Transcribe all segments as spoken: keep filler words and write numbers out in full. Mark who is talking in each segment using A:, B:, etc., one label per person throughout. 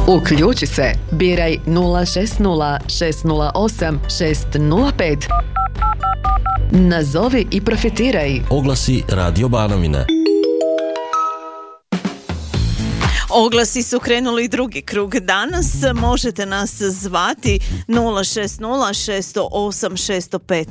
A: Uključi se, biraj nula šest nula šest nula osam šest nula pet. Nazovi i profitiraj.
B: Oglasi Radio Banovina.
C: Oglasi su krenuli drugi krug. Danas možete nas zvati nula šest nula šest nula osam šest nula pet.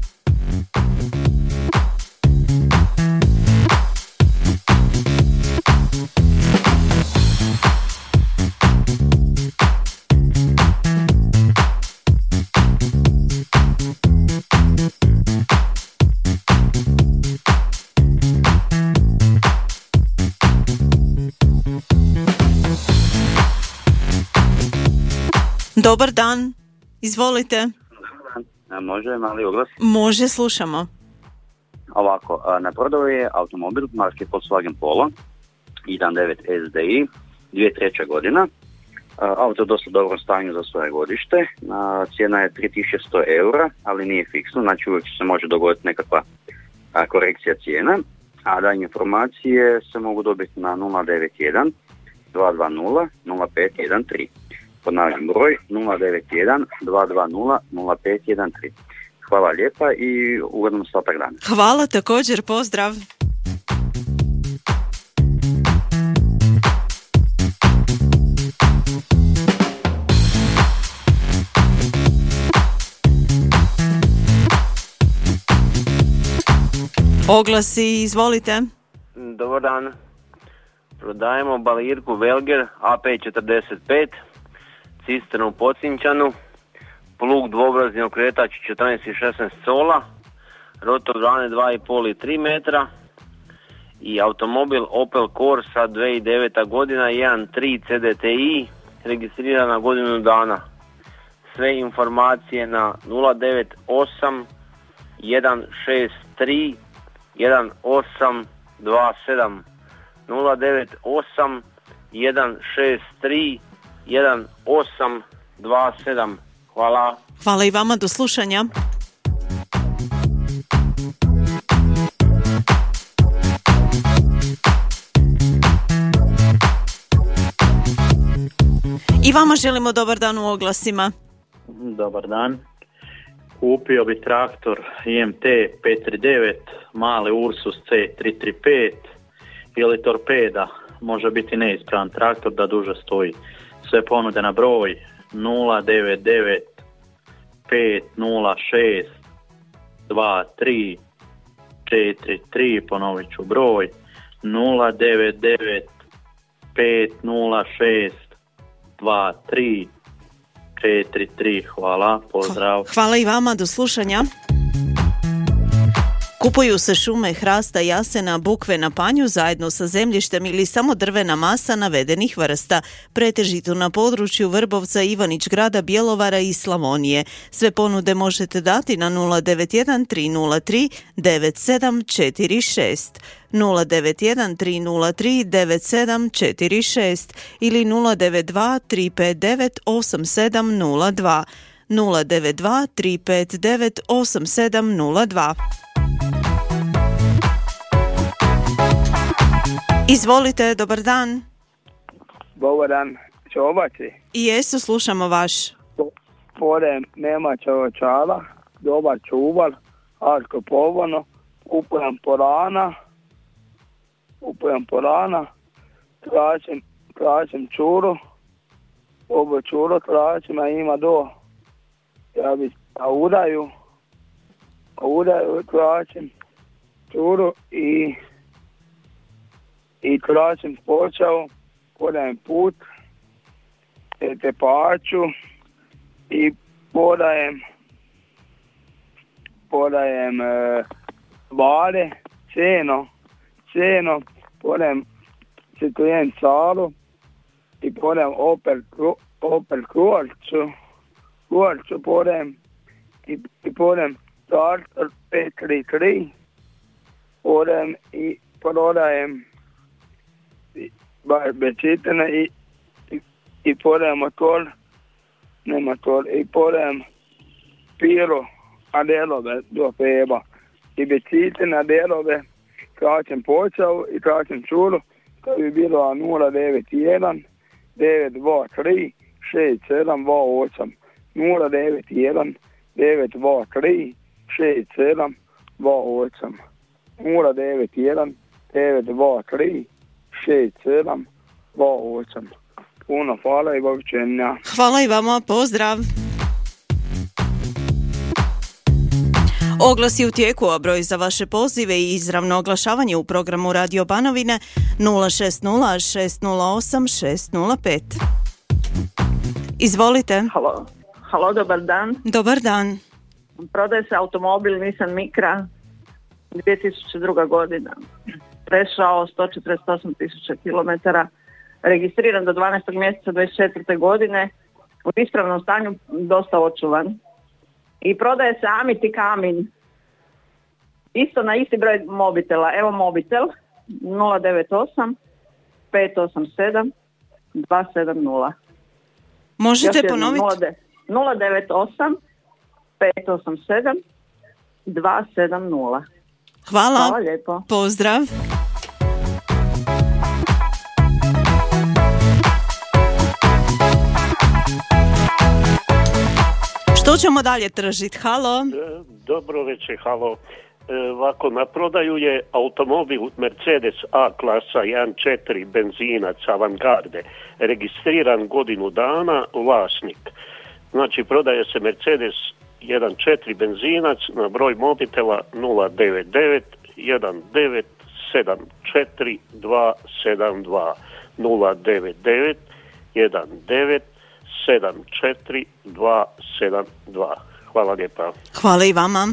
C: Dobar dan, izvolite.
D: Može mali oglas?
C: Može, slušamo.
D: Ovako, na prodaju je automobil marke Volkswagen Polo jedan devet S D I, dvije tisuće treća godina. Auto je dosta dobro stanju za svoje godište. Cijena je tri tisuće sto eura, ali nije fiksno, znači uvijek se može dogoditi nekakva korekcija cijena. A daljnje informacije se mogu dobiti na nula devet jedan dva dva nula nula pet jedan tri. Ponavljam broj nula devet jedan dva dva nula nula pet jedan tri. Hvala lijepa i ugodan ostatak dana.
C: Hvala također, pozdrav. Oglasi, izvolite.
E: Dobar dan. Prodajemo balirku Velger A P četrdeset pet, cisternu u Pocinčanu, plug dvobrazni okretač četrnaest i šesnaest cola, rotor brane dva i pol i tri metra i automobil Opel Corsa dvije tisuće deveta godina jedan tri C D T I, registrirana godinu dana. Sve informacije na nula devet osam jedan šest tri jedan osam dva sedam nula devet osam jedan šest tri jedan osam dva sedam. Hvala.
C: Hvala i vama, do slušanja. I vama želimo dobar dan u oglasima.
F: Dobar dan. Kupio bi traktor I M T pet tri devet, mali Ursus C tri tri pet ili Torpeda, može biti neispravan traktor da duže stoji. Sve ponude na broj nula devet devet pet nula šest dva tri četiri tri, ponovit ću broj nula devet devet pet nula šest dva tri četiri tri. Hvala, pozdrav.
C: Hvala i vama, do slušanja. Kupuju se šume hrasta, jasena, bukve na panju zajedno sa zemljištem ili samo drvena masa navedenih vrsta, pretežito na području Vrbovca, Ivanić Grada, Bjelovara i Slavonije. Sve ponude možete dati na nula devet jedan tri nula tri devet sedam četiri šest, nula devet jedan tri nula tri devet sedam četiri šest ili nula devet dva tri pet devet osam sedam nula dva, nula devet dva tri pet devet osam sedam nula dva. Izvolite, dobar dan.
G: Dobar dan, čobaci.
C: I jesu, slušamo vaš.
G: Porem nema čovačala, dobar čuvar, arko povano, kupujem porana, kupujem porana, tražim, tražim čuru, ovo čuru tražim, a ima do, ja bi a udaju, a udaju tražim čuru i i tražim počeo, podajem put, tepaču i podajem podajem e, bare, ceno, ceno, podajem Citroen Salu i podajem Opel, Opel Corsu, Corsu podajem i, i podajem traktor pet tri tri, podajem i prodajem bečitene i, i, i podajem motor, ne motor, i podajem piro, a delove do feba. I bečitene delove tražim počeo i tražim čuru, to bi bilo nula devet jedan devet dva tri šest sedam dva osam nula devet jedan devet dva tri šest sedam dva osam nula devet jedan devet dva tri šest sedam dva osam. Puno hvala i doviđenja.
C: Hvala i vama, pozdrav. Oglas je u tijeku, a broj za vaše pozive i izravno oglašavanje u programu Radio Banovine nula šest nula šest nula osam šest nula pet. Izvolite.
H: Halo, halo, dobar dan.
C: Dobar dan.
H: Prodaje se automobil Nissan Micra, dvije tisuće druga godina. Prešao sto četrdeset osam tisuća kilometara, registriran do dvanaestog mjeseca dvadeset četvrte godine, u ispravnom stanju, dosta očuvan. I prodaje se Amiti Kamin. Isto na isti broj mobitela. Evo mobitel nula devet osam pet osam sedam dva sedam nula.
C: Možete ponoviti?
H: nula devet osam pet osam sedam dva sedam nula.
C: Hvala.
H: Hvala lijepo.
C: Pozdrav. Što ćemo dalje tržiti? Halo?
I: Dobro večer, halo. E, ovako, na prodaju je automobil Mercedes A klasa jedan četiri benzinac Avantgarde, registriran godinu dana, vlasnik. Znači, prodaje se Mercedes jedan četiri benzinac na broj mobitela nula devet devet jedan devet sedam četiri dva sedam dva nula devet devet jedan devet sedam četiri dva sedam dva. Hvala lijepa.
C: Hvala i vama.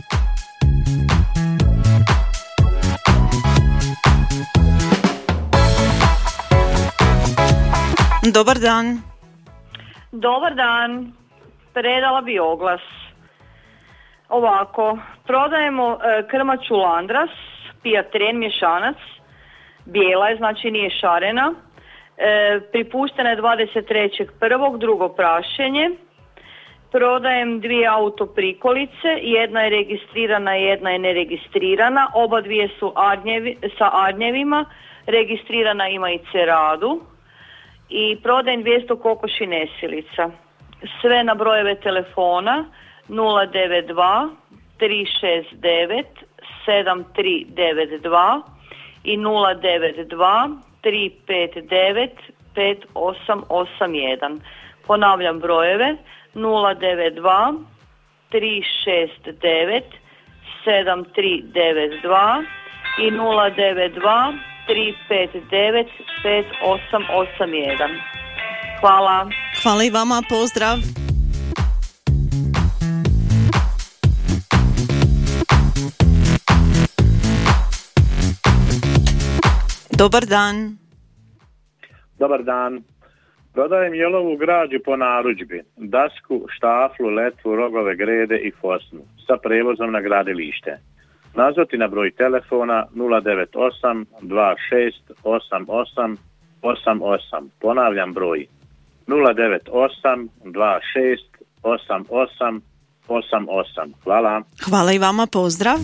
C: Dobar dan.
J: Dobar dan. Predala bi oglas. Ovako, prodajemo e, krmaču Landras, Piatren mješanac, bijela je, znači nije šarena. E, pripuštena je dvadeset trećeg prvog drugo prašenje. Prodajem dvije auto prikolice, jedna je registrirana, jedna je neregistrirana, oba dvije su arnjevi, sa arnjevima, registrirana ima i ceradu i prodajem dvjesto kokoši nesilica. Sve na brojeve telefona nula devet dva tri šest devet sedam tri devet dva i nula devet dva tri pet devet pet osam osam jedan. Ponavljam brojeve nula devet dva tri šest devet sedam tri devet dva i nula devet dva tri pet devet pet osam osam jedan. Hvala.
C: Hvala i vama, pozdrav. Dobar dan.
F: Dobar dan. Prodajem jelovu građu po narudžbi, dasku, štaflu, letvu, rogove, grede i fosnu sa prevozom na gradilište. Nazvati na broj telefona nula devet osam dva šest osam osam osam osam. Ponavljam broj nula devet osam dva šest osam osam osam osam. Hvala.
C: Hvala i vama, pozdrav.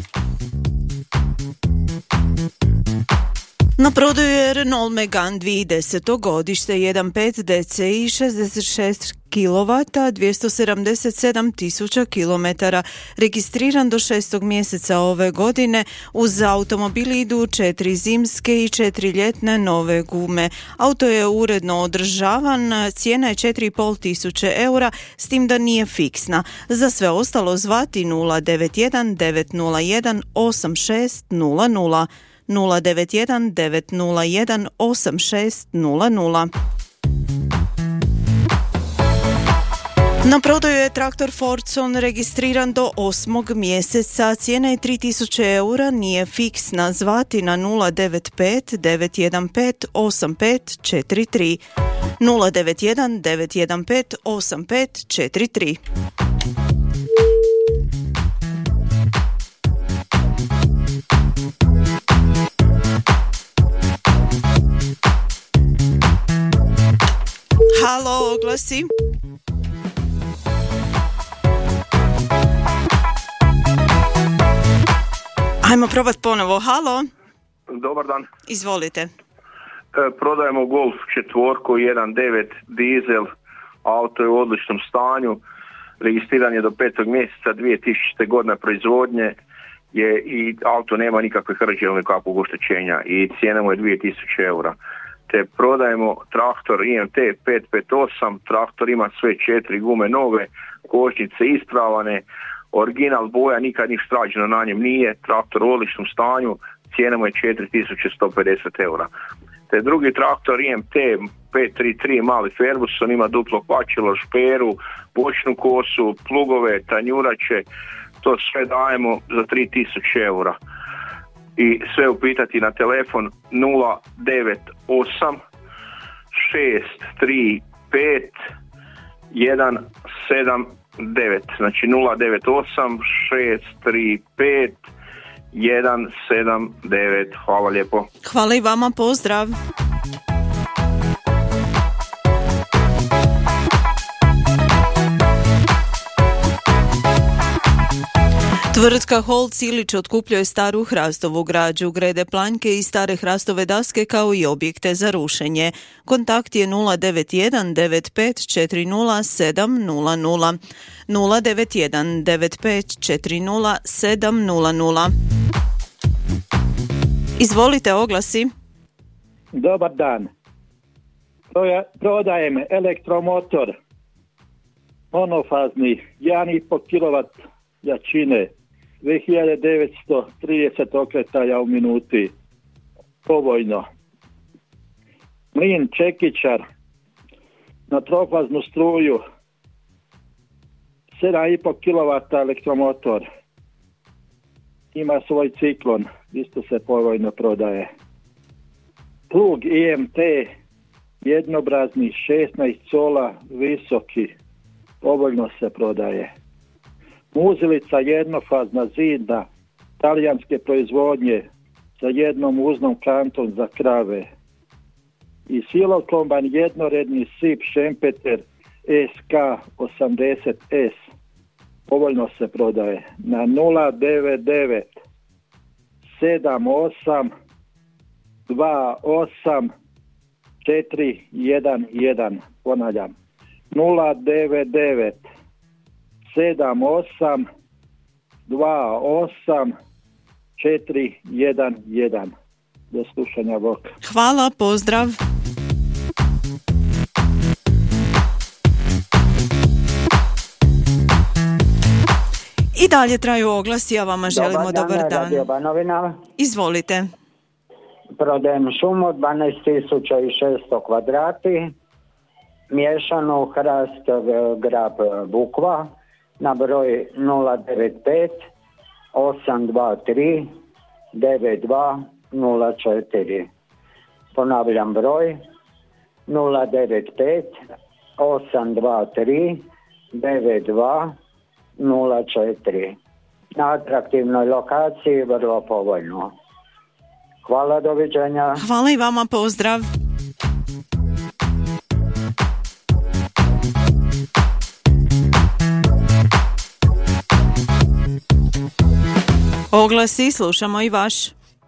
C: Na prodaju je Renault Megane dvije tisuće deseto godište jedan pet D C I šezdeset šest kilovata, dvjesto sedamdeset sedam tisuća kilometara, registriran do šestog mjeseca ove godine. Uz automobil idu četiri zimske i četiri ljetne nove gume. Auto je uredno održavan, cijena je četiri i pol tisuće eura, s tim da nije fiksna. Za sve ostalo zvati nula devet jedan devet nula jedan osam šest nula nula. nula devet jedan devet nula jedan osam šest nula nula. Na prodaju je traktor Fordson registriran do osmog mjeseca, cijena je tri tisuće eura, nije fiksna, zvati na nula devet pet devet jedan pet osam pet četiri tri. nula devet jedan devet jedan pet osam pet četiri tri. Halo, oglasi. Ajmo probat ponovo. Halo.
K: Dobar dan.
C: Izvolite.
K: E,
G: prodajemo Golf četvorku jedan devet dizel, auto je u odličnom stanju, registriran je do petog mjeseca dvije tisućite godine proizvodnje je i auto nema nikakve hrđe ili nekakvog oštećenja i cijena mu je dvije tisuće eura. Te prodajemo traktor I M T pet pet osam, traktor ima sve četiri gume nove, kočnice ispravane, original boja, nikad ništa rađeno na njem nije, traktor u odličnom stanju, cijena mu je četiri tisuće sto pedeset eura. Te drugi traktor I M T pet tri tri mali Ferguson, ima duplo kvačilo, šperu, bočnu kosu, plugove, tanjurače, to sve dajemo za tri tisuće eura. I sve upitati na telefon nula devet osam šest tri pet jedan sedam devet, znači nula devet osam šest tri pet jedan sedam devet. Hvala lijepo.
C: Hvala i vama, pozdrav. Tvrtka Holc Ilić otkupljuje staru hrastovu građu, grede planjke i stare hrastove daske kao i objekte za rušenje. Kontakt je nula devet jedan devet pet četiri nula sedam nula nula. nula devet jedan devet pet četiri nula sedam nula nula. Izvolite, oglasi.
K: Dobar dan. Prodajem elektromotor monofazni jedan i pol kilovat jačine, dvije hiljade devetsto trideset okretaja u minuti, povojno. Mlin čekićar na trofaznu struju, sedam i pol kilovata elektromotor, ima svoj ciklon, isto se povojno prodaje. Plug I M T jednobrazni, šesnaest cola visoki, povojno se prodaje. Muzilica jednofazna zidna, talijanske proizvodnje, sa jednom uznom kantom za krave. I silokomban jednoredni sip Šempeter S K osamdeset S, povoljno se prodaje na nula devet devet sedam osam dva osam četiri jedan jedan, ponavljam, nula devet devet sedam osam dva osam četiri jedan jedan. Do slušanja, bok.
C: Hvala, pozdrav. I dalje traju oglasi, a vama želimo dobar, dobar dan.
L: Radio Banovina.
C: Izvolite.
L: Prodajem šumu dvanaest tisuća šesto kvadrati, miješanu hrast grab bukva na broj nula devet pet osam dva tri devet dva nula četiri. Ponavljam broj nula devet pet osam dva tri devet dva nula četiri. Na atraktivnoj lokaciji, vrlo povoljno. Hvala, doviđenja.
C: Hvala i vama, pozdrav. Oglasi, slušamo i vaš.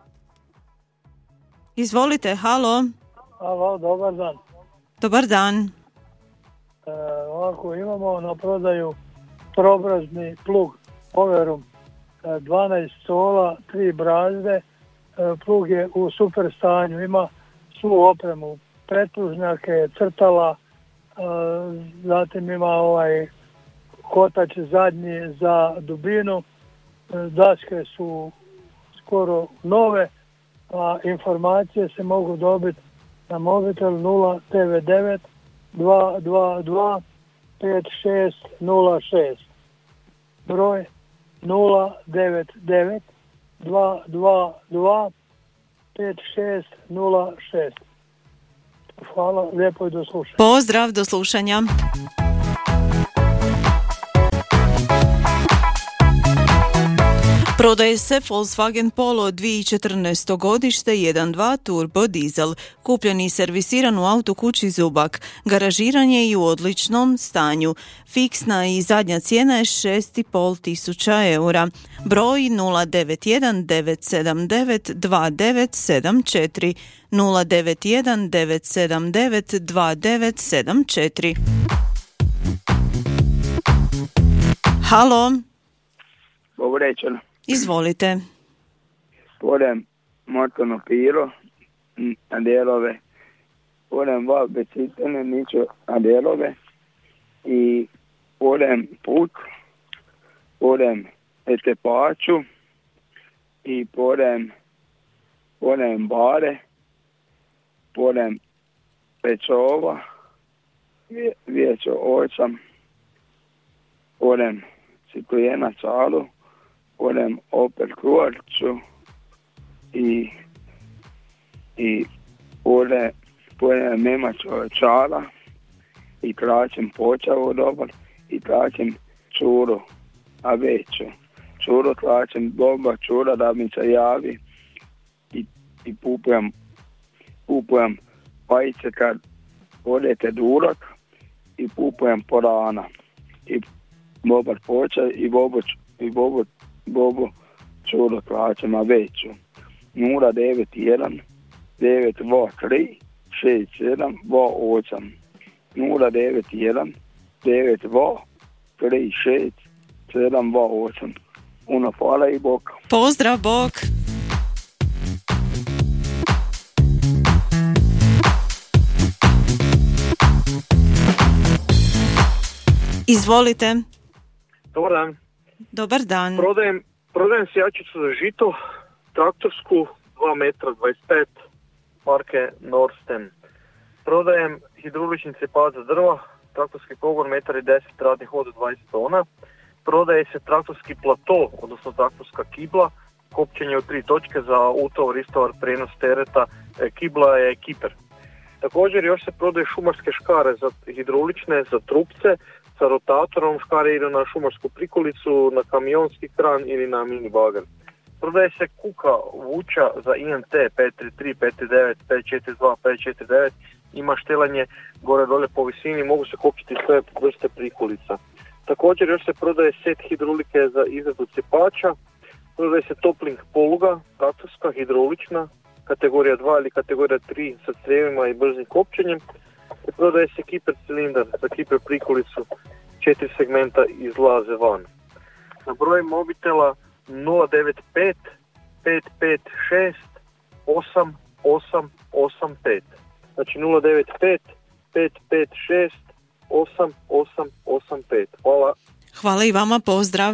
C: Izvolite, halo.
M: Halo, dobar dan.
C: Dobar dan.
M: E, ovako, imamo na prodaju trobrazni plug Overum, dvanaest cola, tri brazde. E, plug je u super stanju, ima svu opremu, pretpružnjake, crtala, e, zatim ima ovaj kotač zadnji za dubinu. Daske su skoro nove, a informacije se mogu dobiti na mobitel nula devet devet dva dva dva pet šest nula šest. Broj nula devet devet dva dva dva pet šest nula šest. Hvala, lijepo i do slušanja.
C: Pozdrav, do slušanja. Prodaje se Volkswagen Polo dvije tisuće četrnaesto godište jedan i dva turbo dizel. Kupljen i servisiran u autokući Zubak. Garažiranje je u odličnom stanju. Fiksna i zadnja cijena je šest i pol tisuća eura. Broj nula devet jedan devet sedam devet dva devet sedam četiri nula devet jedan devet sedam devet dva devet sedam četiri. Halo.
G: Dobro večer.
C: Izvolite.
G: Podem motorno pilo na delove. Podem dva becitene ničo na delove. I podem put. Podem etepaču. I podem podem bare. Podem pečova. Vijećo osam. Podem Citroena Čalu. Podem Opel Kruarču i i podem podem Nemačko Čala i tračim počavo dobar i tračim čuru, a veću. Čuru tračim dobar čura da mi se javi i, i pupujem pupujem vajce kad odete durak i pupujem porana i dobar počaj i bobo i bobo bobo čuro plaćam na veću. nula devet jedan devet dva tri šest sedam dva osam nula devet jedan devet dva tri šest sedam dva osam. Puno hvala i bok.
C: Pozdrav, bok. Izvolite.
N: Dobar dan.
C: Dobar dan.
N: Prodajem, prodajem sjačicu za žito, traktorsku, dva metra dvadeset pet, marke Norsten. Prodajem hidraulični cepač za drva, traktorski pogon jedan i deset, radni hod dvadeset tona. Prodaje se traktorski plato, odnosno traktorska kibla, kopčenje u tri točke za utovar, istovar, prenos tereta, e, kibla je kiper. Također još se prodaje šumarske škare za hidraulične, za trupce, sa rotatorom, škare idu na šumarsku prikolicu, na kamionski kran ili na mini bager. Prodaje se kuka vuča za I M T pet tri tri, pet tri devet, pet četiri dva, pet četiri devet, ima štelanje gore dole po visini, mogu se kopčiti sve vrste prikolica. Također još se prodaje set hidraulike za izradu cepača, prodaje se topling poluga, traktorska, hidraulična, kategorija dva ili kategorija tri sa crijevima i brzim kopčenjem. I prodaje se kiper cilindar za kiper prikolicu, četiri segmenta izlaze van. Na broj mobitela nula devet pet pet pet šest osam osam osam pet. Znači nula devet pet pet pet šest osam osam osam pet. Hvala.
C: Hvala i vama, pozdrav.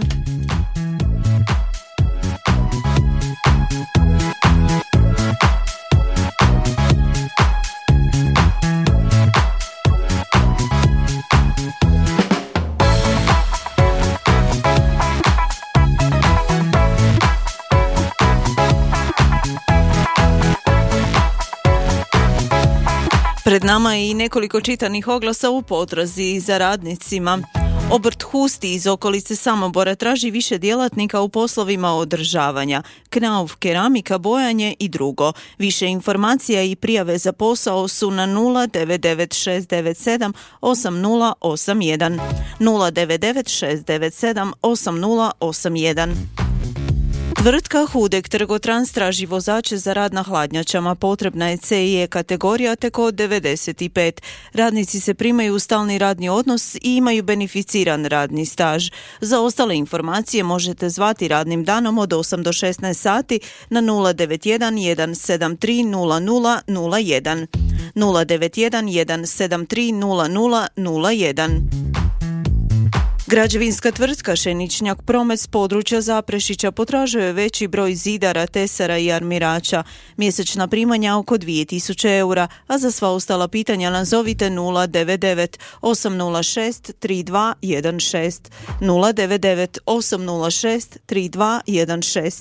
C: Pred nama je i nekoliko čitanih oglasa u potrazi za radnicima. Obrt Husti iz okolice Samobora traži više djelatnika u poslovima održavanja, knauf, keramika, bojanje i drugo. Više informacija i prijave za posao su na nula devet devet šest devet sedam osam nula osam jedan nula devet devet šest devet sedam osam nula osam jedan. Tvrtka Hudek Trgotrans traži vozače za rad na hladnjačama. Potrebna je C i E kategorija te kod devedeset pet. Radnici se primaju u stalni radni odnos i imaju beneficiran radni staž. Za ostale informacije možete zvati radnim danom od osam do šesnaest sati na nula devet jedan jedan sedam tri nula nula nula jedan nula devet jedan jedan sedam tri nula nula nula jedan. Građevinska tvrtka Šeničnjak Promet s područja Zaprešića potražuje veći broj zidara, tesara i armirača. Mjesečna primanja oko dvije tisuće eura, a za sva ostala pitanja nazovite nula devet devet osam nula šest tri dva jedan šest nula devet devet osam nula šest tri dva jedan šest.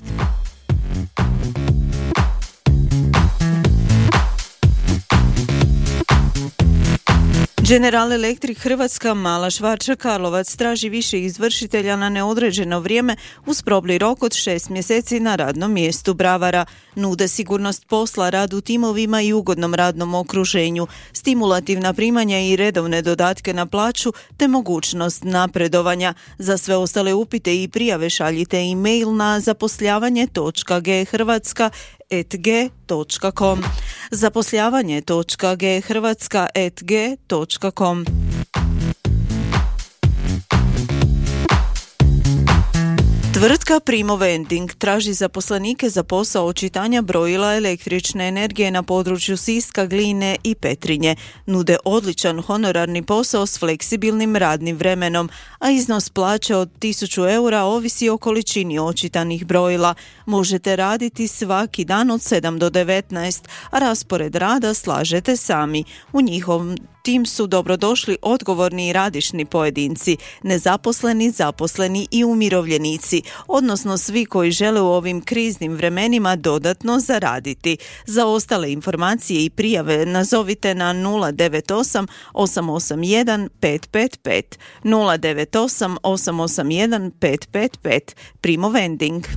C: General Electric Hrvatska Mala Švarča Karlovac traži više izvršitelja na neodređeno vrijeme uz probni rok od šest mjeseci na radnom mjestu bravara. Nude sigurnost posla, rad u timovima i ugodnom radnom okruženju, stimulativna primanja i redovne dodatke na plaću te mogućnost napredovanja. Za sve ostale upite i prijave šaljite e-mail na zaposljavanje točka ge hrvatska et ge točka com. zaposljavanje točka ge hrvatska et ge točka com. Tvrtka Primo Vending traži zaposlenike za posao očitanja brojila električne energije na području Siska, Gline i Petrinje. Nude odličan honorarni posao s fleksibilnim radnim vremenom, a iznos plaće od tisuću eura ovisi o količini očitanih brojila. Možete raditi svaki dan od sedam do devetnaest, a raspored rada slažete sami. U njihovom tim su dobrodošli odgovorni i radišni pojedinci, nezaposleni, zaposleni i umirovljenici, odnosno svi koji žele u ovim kriznim vremenima dodatno zaraditi. Za ostale informacije i prijave nazovite na nula devet osam osam osam jedan pet pet pet, nula devet osam osam osam jedan pet pet pet. Primo Vending.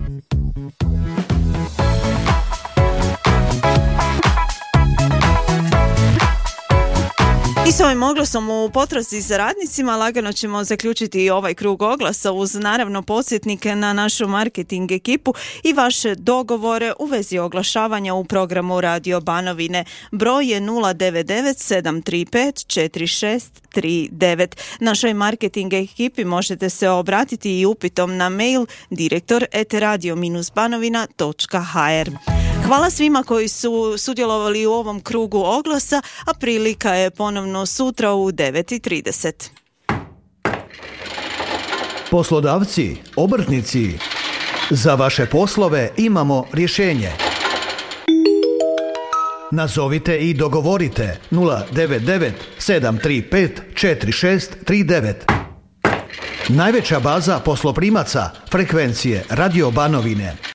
C: I s ovim oglasom u potrazi za radnicima lagano ćemo zaključiti i ovaj krug oglasa uz naravno podsjetnike na našu marketing ekipu i vaše dogovore u vezi oglašavanja u programu Radio Banovine. Broj je nula devet devet sedam tri pet četiri šest tri devet. Našoj marketing ekipi možete se obratiti i upitom na mail direktor et radio banovina točka ha er. Hvala svima koji su sudjelovali u ovom krugu oglasa, a prilika je ponovno sutra u devet i trideset.
O: Poslodavci, obrtnici, za vaše poslove imamo rješenje. Nazovite i dogovorite nula devet devet sedam tri pet četiri šest tri devet. Najveća baza posloprimaca frekvencije Radio Banovine.